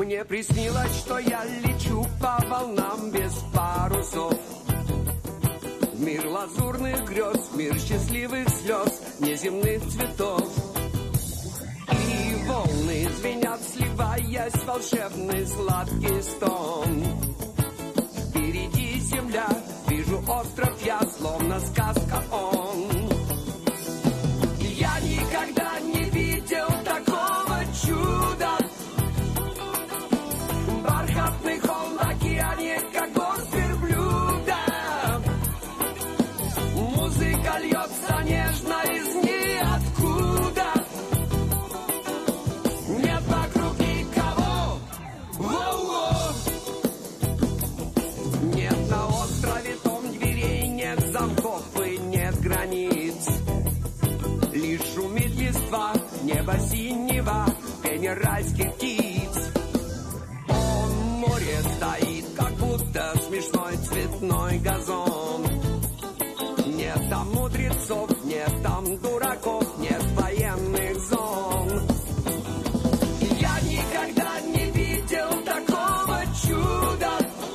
Мне приснилось, что я лечу по волнам без парусов. Мир лазурных грез, мир счастливых слез, неземных цветов. И волны звенят, сливаясь в волшебный сладкий стон. Впереди земля, вижу остров я, словно сказка он. Я никогда не видел такого чуда. Бархатный холм в океане, как горсть верблюда. Музыка льется нежно из ниоткуда. Нет вокруг никого. Воу-воу. Нет на острове том дверей, нет замков и нет границ. Лишь шумит листва, небо синего, пение райских птиц. Море стоит, как будто смешной цветной газон. Нет там мудрецов, нет там дураков, нет военных зон. Я никогда не видел такого чуда.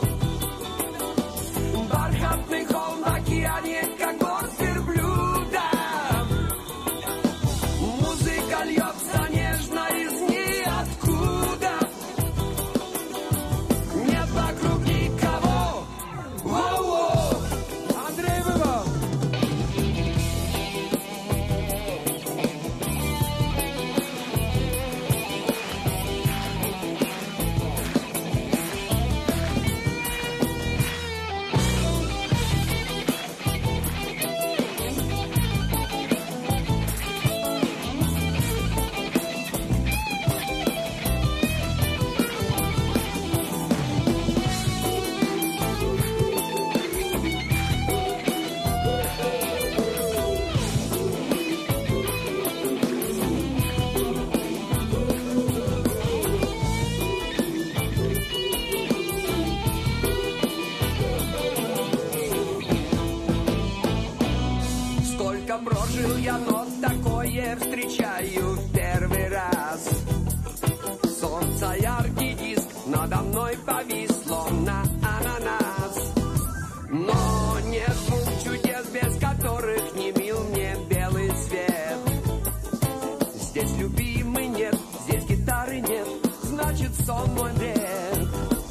Бархатный холм в океане, как горсть верблюда. Музыка льется нежно из ниоткуда. Нет вокруг никого. Воу-воу. Андрей Выбов. Сколько прожил я, но такое встречаю в первый раз. Солнце яркий диск надо мной повисло на ананас. Но нет двух чудес, без которых не мил мне белый свет. Здесь любимый нет, здесь гитары нет, значит сон мой бред.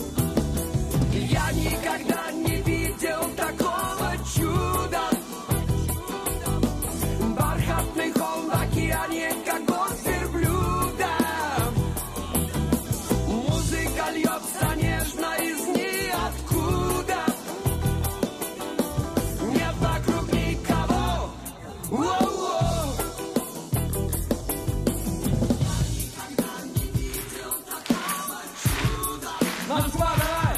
Я никогда не видел такого чуда. Бархатный холм в океане, как горсть верблюда. Музыка льется нежно из ниоткуда. Нет вокруг никого. Воу-воу. Москва, давай!